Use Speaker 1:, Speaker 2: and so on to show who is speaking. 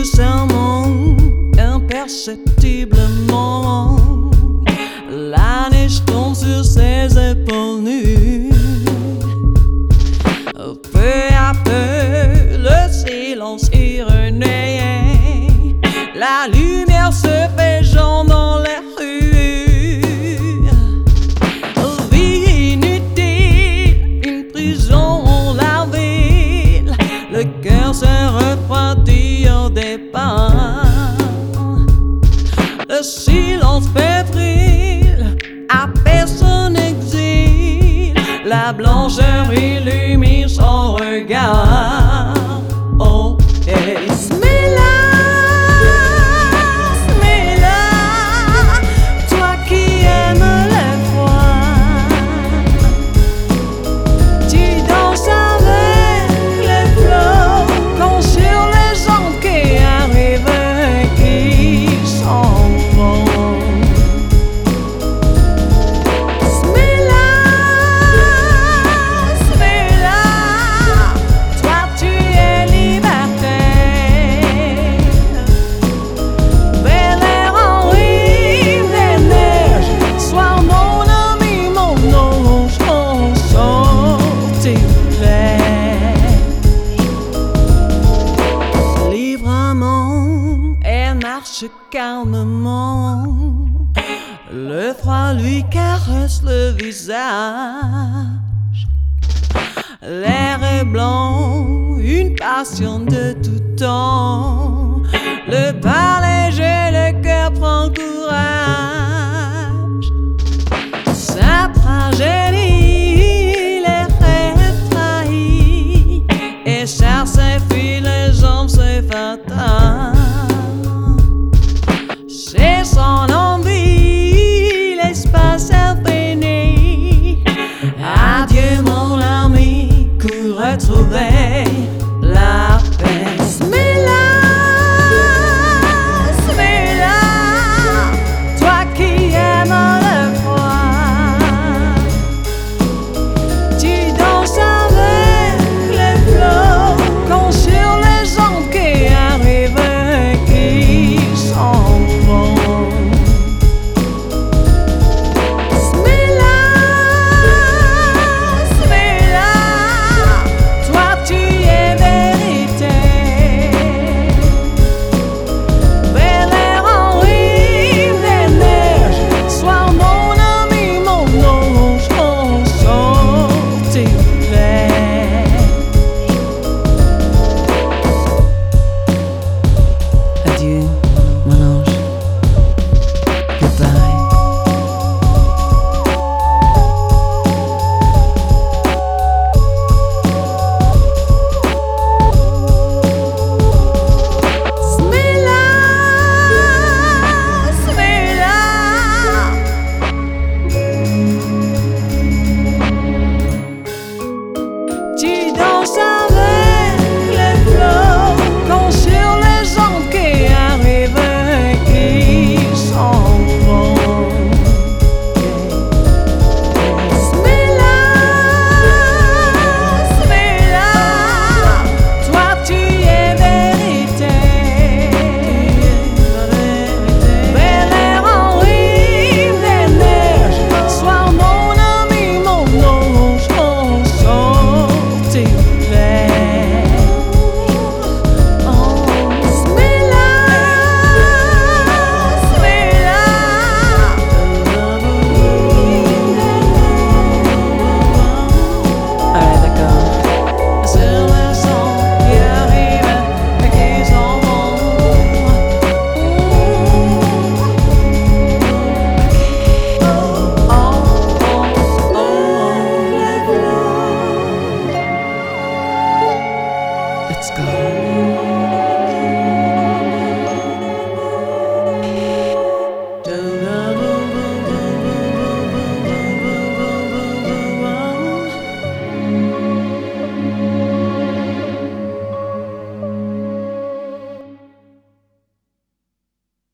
Speaker 1: Doucement, imperceptiblement, la neige tombe sur ses épaules nues. Peu à peu, le silence irénéen, la lumière se fait jaune dans les rues. Vie inutile, une prison, la ville, le cœur se refroidit au départ. Le silence fébrile apaise son exil, la blancheur illumine son regard. Oh, yeah. Smila, toi qui aimes le froid, tu danses avec les flots, comme sur les ondes qui arrivent et qui s'en vont. Smila, toi tu es liberté. Bel air en rive des neiges, sois mon ami, mon ange, mon sortilège. Librement, elle marche calmement, le froid lui caresse le visage. L'air est blanc, une passion de tout temps. Le pas léger, le cœur prend courage.